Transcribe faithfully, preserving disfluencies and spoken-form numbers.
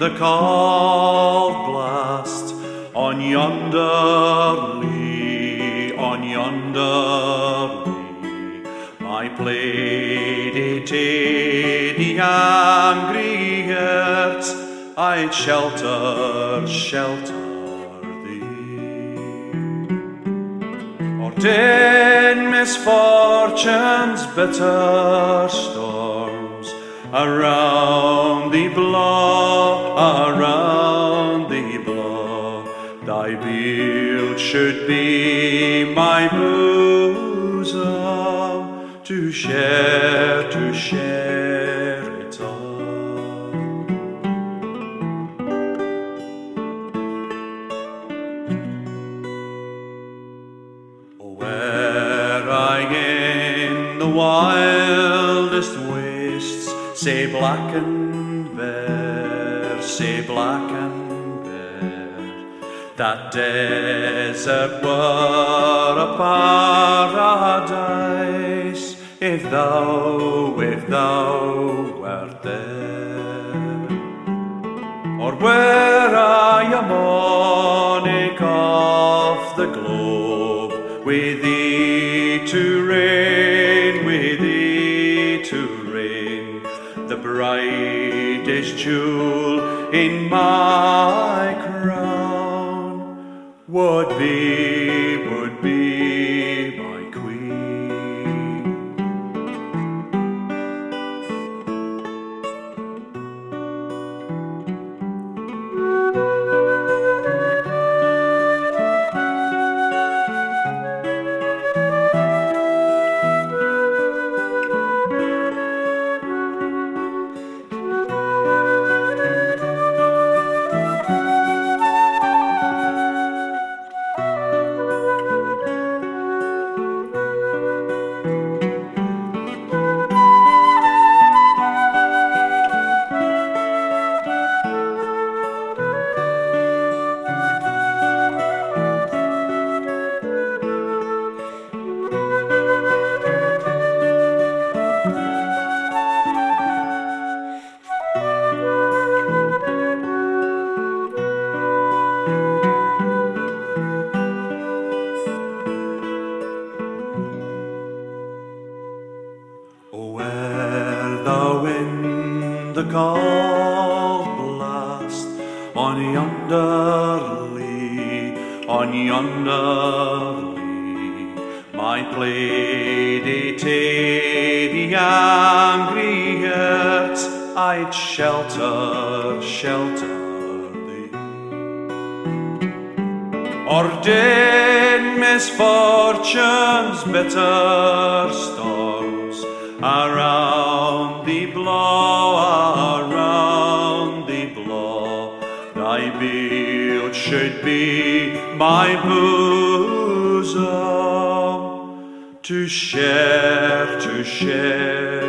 the cold blast, on yonder lea, on yonder lea, my plaidy teddy angry heart, I'd shelter, shelter in misfortune's bitter storms, around thee blow, around thee blow, thy beard should be my bosom, to share, to share it all. Were I in the wildest wastes, say black and bare, say black and bare, that desert were a paradise, if thou, if thou wert there. Or were I a monarch of the globe, with thee to reign, with thee to reign, the brightest jewel in my crown would be, would be my queen. Where thou in the cold blast, on yonder lea, on yonder lea, my plaidy teddy angry heart, I'd shelter, shelter thee. Or did misfortune's bitter storms around thee blow, around thee blow, thy beard should be my bosom, to share, to share